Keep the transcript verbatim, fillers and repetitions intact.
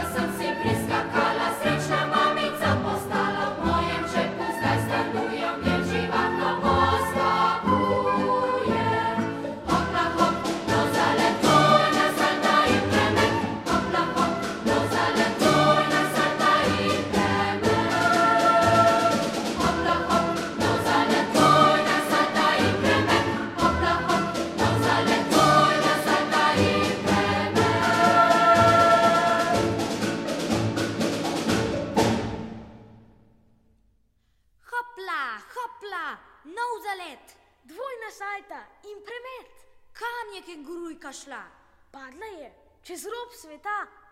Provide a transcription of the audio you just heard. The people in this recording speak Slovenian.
sem si priskakala, srečna mamica postala, v mojem žepu zdaj stanuje, mir živahno poskakuje. Hopla hop, no zaletuj na salta in premet, hopla hop, no zaletuj na salta in premet. Hopla hop, no zaletuj na salta in premet, hopla hop, no zaletuj na salta in premet. Hopla, hopla, nov zalet, dvojna salta in premet. Kam je kengurujka šla? Padla je čez rob sveta